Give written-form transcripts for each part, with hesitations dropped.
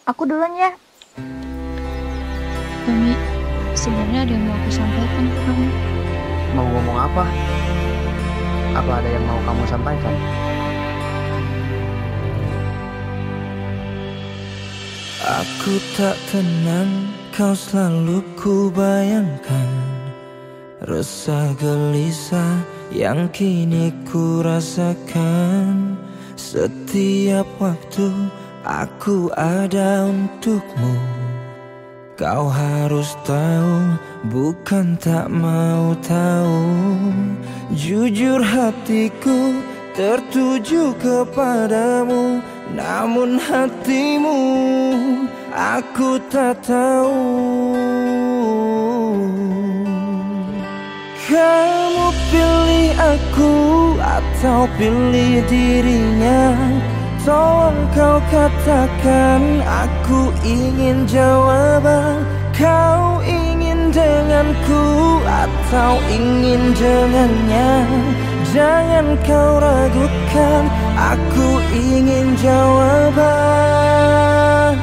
Aku duluan ya. Tommy, sebenarnya ada yang mau aku sampaikan ke kamu. Mau ngomong apa? Apa ada yang mau kamu sampaikan? Aku tak tenang, kau selalu ku bayangkan. Resah gelisah yang kini ku rasakan. Setiap waktu aku ada untukmu. Kau harus tahu, bukan tak mau tahu. Jujur hatiku tertuju kepadamu, namun hatimu aku tak tahu. Kamu pilih aku atau pilih dirinya? Tolong kau katakan, aku ingin jawaban. Kau ingin denganku atau ingin dengannya? Jangan kau ragukan, aku ingin jawaban.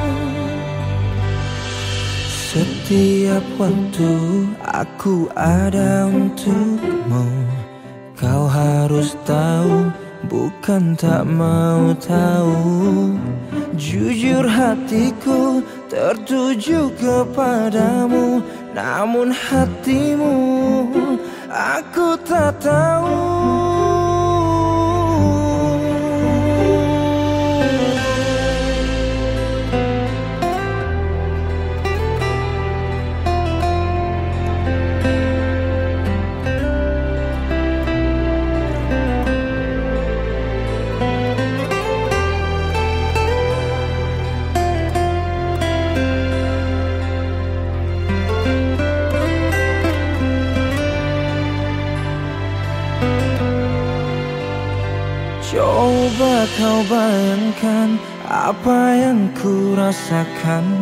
Setiap waktu aku ada untukmu. Kau harus tahu, bukan tak mau tahu. Jujur hatiku tertuju kepadamu, namun hatimu aku tak tahu. Coba kau bayangkan apa yang ku rasakan,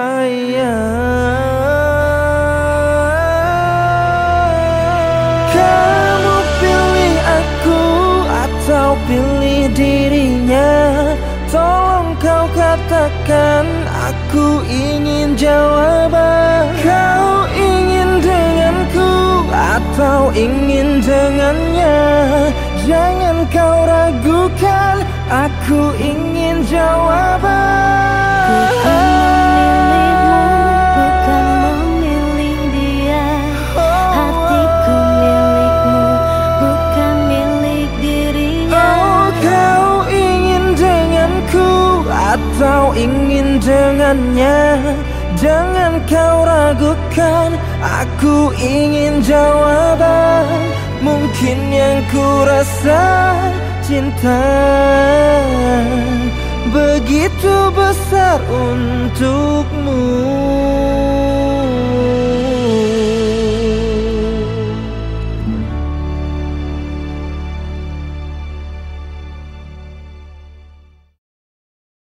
sayang. Kamu pilih aku atau pilih dirinya? Tolong kau katakan, aku ingin jawaban. Kau ingin denganku atau ingin dengannya? Jangan kau ragukan, aku ingin jawaban. Ku kan memilihmu, bukan memilih dia. Hatiku milikmu, bukan milik dirinya. Oh, kau ingin denganku atau ingin dengannya? Jangan kau ragukan, aku ingin jawaban. Mungkin yang ku rasa cinta begitu besar untukmu.